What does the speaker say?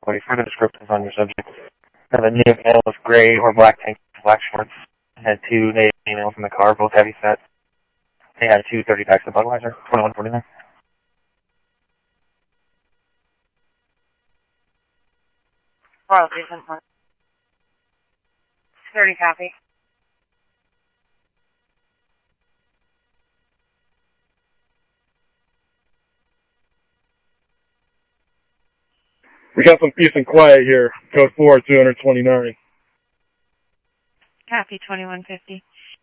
query. Further descriptions on your subject. Have a native male with gray or black tank, black shorts. Had two native females in the car, both heavy set. They had 230 packs of Budweiser, 21.49. Well, decent one. 30 copy. We got some peace and quiet here. Code 4, 229. Copy, 2150.